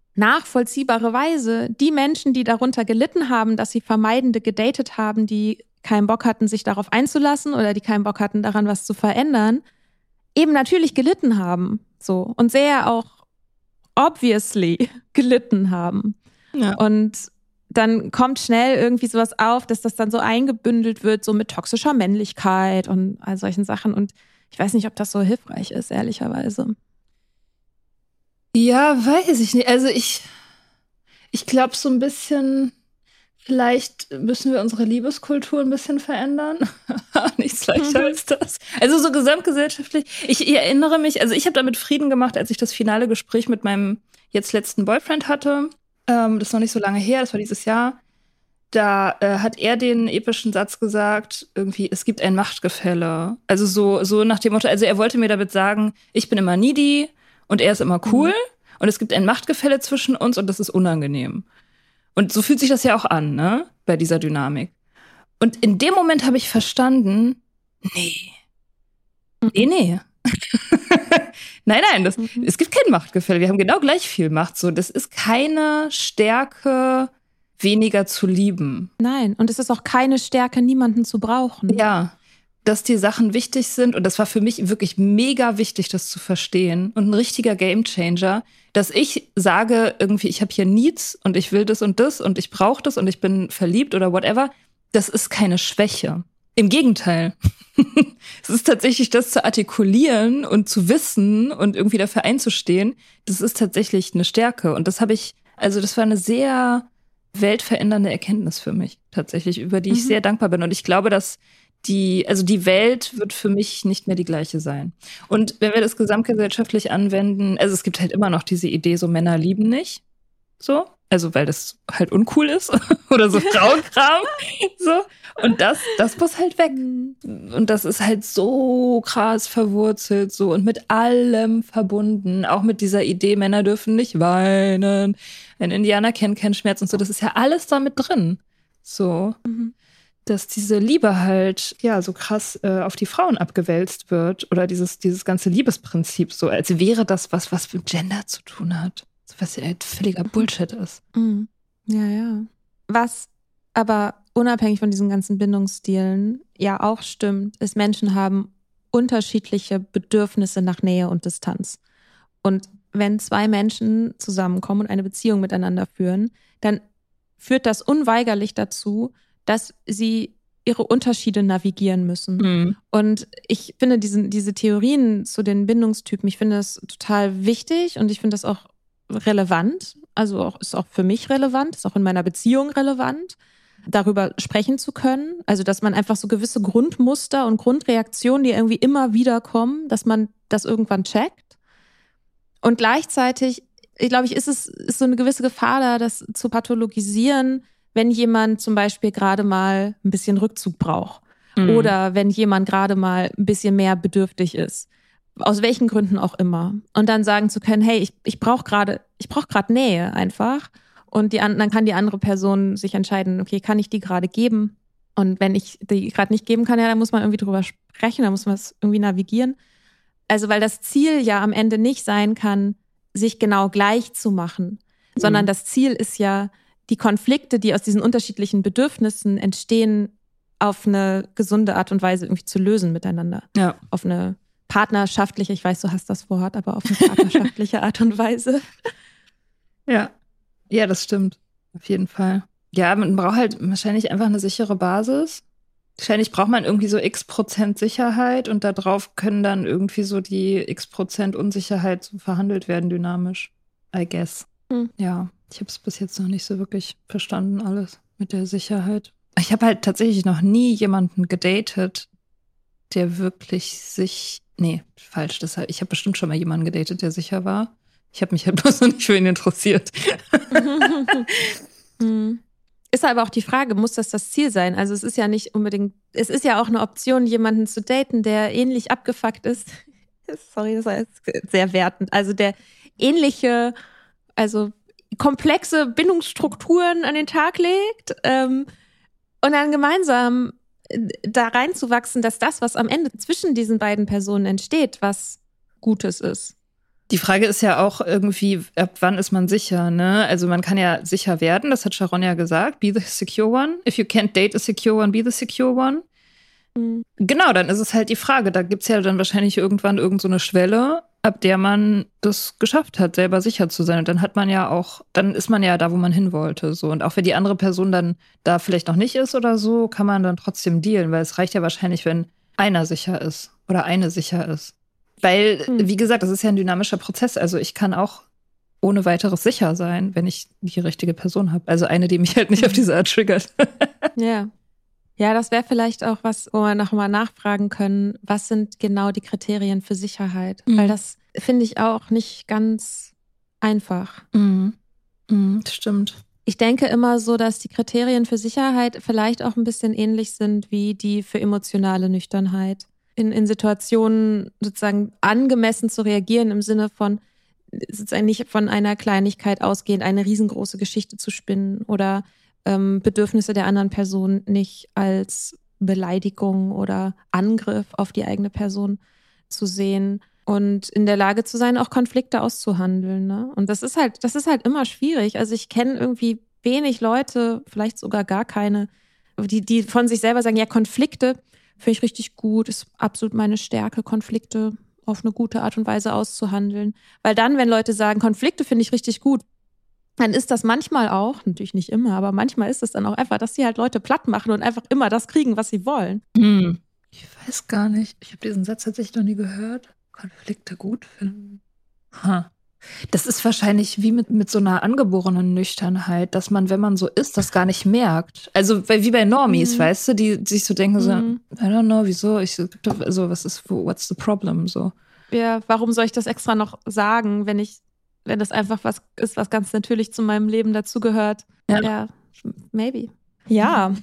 nachvollziehbarerweise die Menschen, die darunter gelitten haben, dass sie Vermeidende gedatet haben, die keinen Bock hatten, sich darauf einzulassen oder die keinen Bock hatten, daran was zu verändern, eben natürlich gelitten haben. So. Und sehr auch obviously gelitten haben. Ja. Und dann kommt schnell irgendwie sowas auf, dass das dann so eingebündelt wird, so mit toxischer Männlichkeit und all solchen Sachen. Und ich weiß nicht, ob das so hilfreich ist, ehrlicherweise. Ja, weiß ich nicht. Also ich, ich glaube so ein bisschen, vielleicht müssen wir unsere Liebeskultur ein bisschen verändern. Nichts leichter mhm. als das. Also so gesamtgesellschaftlich. Ich, ich erinnere mich, also ich habe damit Frieden gemacht, als ich das finale Gespräch mit meinem jetzt letzten Boyfriend hatte. Ähm, das ist noch nicht so lange her, das war dieses Jahr. Da äh, hat er den epischen Satz gesagt, irgendwie, es gibt ein Machtgefälle. Also so, so nach dem Motto, also er wollte mir damit sagen, ich bin immer needy und er ist immer cool mhm. und es gibt ein Machtgefälle zwischen uns und das ist unangenehm. Und so fühlt sich das ja auch an, ne, bei dieser Dynamik. Und in dem Moment habe ich verstanden, nee, nee, nee. nein, nein, das, mhm. es gibt kein Machtgefälle. Wir haben genau gleich viel Macht. So, das ist keine Stärke, weniger zu lieben. Nein, und es ist auch keine Stärke, niemanden zu brauchen. Ja, dass die Sachen wichtig sind. Und das war für mich wirklich mega wichtig, das zu verstehen. Und ein richtiger Gamechanger, dass ich sage, irgendwie, ich habe hier Needs und ich will das und das und ich brauche das und ich bin verliebt oder whatever. Das ist keine Schwäche. Im Gegenteil. Es ist tatsächlich das zu artikulieren und zu wissen und irgendwie dafür einzustehen. Das ist tatsächlich eine Stärke. Und das habe ich, also das war eine sehr weltverändernde Erkenntnis für mich tatsächlich, über die ich mhm. sehr dankbar bin. Und ich glaube, dass die, also die Welt wird für mich nicht mehr die gleiche sein. Und wenn wir das gesamtgesellschaftlich anwenden, also es gibt halt immer noch diese Idee, so Männer lieben nicht. So. Also, weil das halt uncool ist oder so Frauenkram. So. Und das, das muss halt weg. Und das ist halt so krass verwurzelt, so und mit allem verbunden. Auch mit dieser Idee, Männer dürfen nicht weinen. Ein Indianer kennt keinen Schmerz und so. Das ist ja alles da mit drin. So, Mhm. dass diese Liebe halt, ja, so krass äh, auf die Frauen abgewälzt wird. Oder dieses, dieses ganze Liebesprinzip, so als wäre das was, was mit Gender zu tun hat. Was ja halt völliger Bullshit ist. Mhm. Ja, ja. Was aber unabhängig von diesen ganzen Bindungsstilen ja auch stimmt, ist, Menschen haben unterschiedliche Bedürfnisse nach Nähe und Distanz. Und wenn zwei Menschen zusammenkommen und eine Beziehung miteinander führen, dann führt das unweigerlich dazu, dass sie ihre Unterschiede navigieren müssen. Mhm. Und ich finde diesen, diese Theorien zu den Bindungstypen, ich finde das total wichtig und ich finde das auch relevant. Also auch, ist auch für mich relevant, ist auch in meiner Beziehung relevant, darüber sprechen zu können. Also dass man einfach so gewisse Grundmuster und Grundreaktionen, die irgendwie immer wieder kommen, dass man das irgendwann checkt. Und gleichzeitig, ich glaube, ich, ist es ist so eine gewisse Gefahr da, das zu pathologisieren, wenn jemand zum Beispiel gerade mal ein bisschen Rückzug braucht. Mhm. Oder wenn jemand gerade mal ein bisschen mehr bedürftig ist. Aus welchen Gründen auch immer. Und dann sagen zu können, hey, ich, ich brauche gerade, ich brauche gerade Nähe einfach. Und die, dann kann die andere Person sich entscheiden, okay, kann ich die gerade geben? Und wenn ich die gerade nicht geben kann, ja, dann muss man irgendwie drüber sprechen, dann muss man es irgendwie navigieren. Also, weil das Ziel ja am Ende nicht sein kann, sich genau gleich zu machen, mhm. sondern das Ziel ist ja, die Konflikte, die aus diesen unterschiedlichen Bedürfnissen entstehen, auf eine gesunde Art und Weise irgendwie zu lösen miteinander. Ja. Auf eine partnerschaftliche, ich weiß, du hast das Wort, aber auf eine partnerschaftliche Art und Weise. Ja. Ja, das stimmt. Auf jeden Fall. Ja, man braucht halt wahrscheinlich einfach eine sichere Basis. Wahrscheinlich braucht man irgendwie so x Prozent Sicherheit und darauf können dann irgendwie so die x Prozent Unsicherheit so verhandelt werden, dynamisch. I guess. Hm. Ja, ich habe es bis jetzt noch nicht so wirklich verstanden, alles mit der Sicherheit. Ich habe halt tatsächlich noch nie jemanden gedatet, der wirklich sich. Nee, falsch. Das, ich habe bestimmt schon mal jemanden gedatet, der sicher war. Ich habe mich halt bloß noch nicht für ihn interessiert. Ist aber auch die Frage, muss das das Ziel sein? Also es ist ja nicht unbedingt, es ist ja auch eine Option, jemanden zu daten, der ähnlich abgefuckt ist. Sorry, das war jetzt sehr wertend. Also der ähnliche, also komplexe Bindungsstrukturen an den Tag legt ähm, und dann gemeinsam da reinzuwachsen, dass das, was am Ende zwischen diesen beiden Personen entsteht, was Gutes ist. Die Frage ist ja auch irgendwie, ab wann ist man sicher, ne? Also man kann ja sicher werden, das hat Sharon ja gesagt, be the secure one. If you can't date a secure one, be the secure one. Mhm. Genau, dann ist es halt die Frage, da gibt's ja dann wahrscheinlich irgendwann irgend so eine Schwelle, ab der man das geschafft hat, selber sicher zu sein. Und dann hat man ja auch, dann ist man ja da, wo man hin wollte. So. Und auch wenn die andere Person dann da vielleicht noch nicht ist oder so, kann man dann trotzdem dealen, weil es reicht ja wahrscheinlich, wenn einer sicher ist oder eine sicher ist. Weil, Hm. wie gesagt, das ist ja ein dynamischer Prozess. Also ich kann auch ohne weiteres sicher sein, wenn ich die richtige Person habe. Also eine, die mich halt nicht auf diese Art triggert. Ja. Ja, das wäre vielleicht auch was, wo wir nochmal nachfragen können, was sind genau die Kriterien für Sicherheit? Mhm. Weil das finde ich auch nicht ganz einfach. Mhm. Mhm, stimmt. Ich denke immer so, dass die Kriterien für Sicherheit vielleicht auch ein bisschen ähnlich sind wie die für emotionale Nüchternheit. In, in Situationen sozusagen angemessen zu reagieren im Sinne von sozusagen nicht von einer Kleinigkeit ausgehend eine riesengroße Geschichte zu spinnen oder ähm, Bedürfnisse der anderen Person nicht als Beleidigung oder Angriff auf die eigene Person zu sehen und in der Lage zu sein, auch Konflikte auszuhandeln. Ne? Und das ist halt, das ist halt immer schwierig. Also ich kenne irgendwie wenig Leute, vielleicht sogar gar keine, die, die von sich selber sagen, ja, Konflikte finde ich richtig gut, ist absolut meine Stärke, Konflikte auf eine gute Art und Weise auszuhandeln. Weil dann, wenn Leute sagen, Konflikte finde ich richtig gut, dann ist das manchmal auch, natürlich nicht immer, aber manchmal ist es dann auch einfach, dass sie halt Leute platt machen und einfach immer das kriegen, was sie wollen. Hm. Ich weiß gar nicht. Ich habe diesen Satz tatsächlich noch nie gehört. Konflikte gut finden. Ha. Das ist wahrscheinlich wie mit, mit so einer angeborenen Nüchternheit, dass man, wenn man so ist, das gar nicht merkt. Also wie bei Normies, mhm. weißt du, die sich so denken, mhm. so, I don't know, wieso, ich, also was ist, what's the problem, so. Ja, warum soll ich das extra noch sagen, wenn ich, wenn das einfach was ist, was ganz natürlich zu meinem Leben dazugehört? Ja. ja, maybe. Ja,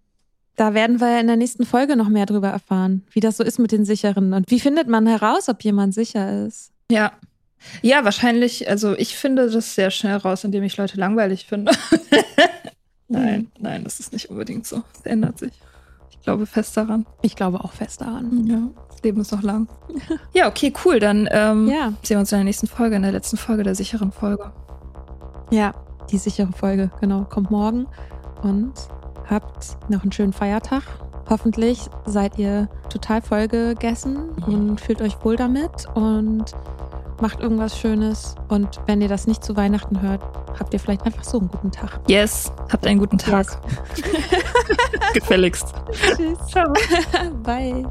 da werden wir in der nächsten Folge noch mehr drüber erfahren, wie das so ist mit den Sicheren und wie findet man heraus, ob jemand sicher ist. Ja. Ja, wahrscheinlich, also ich finde das sehr schnell raus, indem ich Leute langweilig finde. nein, nein. Nein, das ist nicht unbedingt so. Es ändert sich. Ich glaube fest daran. Ich glaube auch fest daran. Ja, das Leben ist noch lang. Ja, okay, cool. Dann ähm, Ja. sehen wir uns in der nächsten Folge, in der letzten Folge, der sicheren Folge. Ja, die sichere Folge, genau, kommt morgen. Und habt noch einen schönen Feiertag. Hoffentlich seid ihr total voll gegessen und fühlt euch wohl damit und macht irgendwas Schönes. Und wenn ihr das nicht zu Weihnachten hört, habt ihr vielleicht einfach so einen guten Tag. Yes, habt einen guten Tag. Yes. Gefälligst. Tschüss. Ciao. Bye.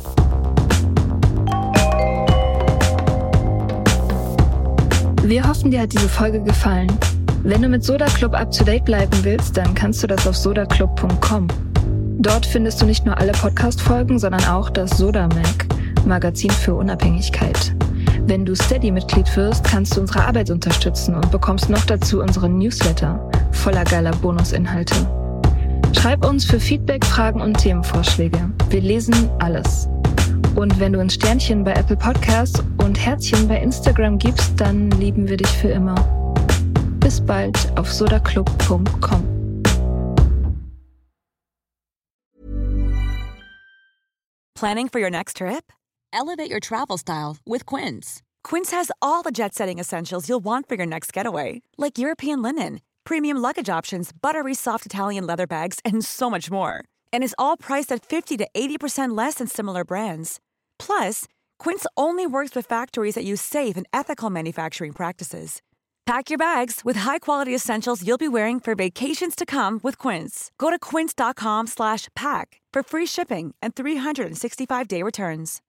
Wir hoffen, dir hat diese Folge gefallen. Wenn du mit Soda Club up to date bleiben willst, dann kannst du das auf soda club punkt com. Dort findest du nicht nur alle Podcast-Folgen, sondern auch das Soda Mag, Magazin für Unabhängigkeit. Wenn du Steady-Mitglied wirst, kannst du unsere Arbeit unterstützen und bekommst noch dazu unseren Newsletter voller geiler Bonusinhalte. Schreib uns für Feedback, Fragen und Themenvorschläge. Wir lesen alles. Und wenn du uns Sternchen bei Apple Podcasts und Herzchen bei Instagram gibst, dann lieben wir dich für immer. Bis bald auf soda club punkt com. Planning for your next trip? Elevate your travel style with Quince. Quince has all the jet-setting essentials you'll want for your next getaway, like European linen, premium luggage options, buttery soft Italian leather bags, and so much more. And is all priced at fifty to eighty percent less than similar brands. Plus, Quince only works with factories that use safe and ethical manufacturing practices. Pack your bags with high-quality essentials you'll be wearing for vacations to come with Quince. Go to quince dot com slash pack for free shipping and three sixty-five day returns.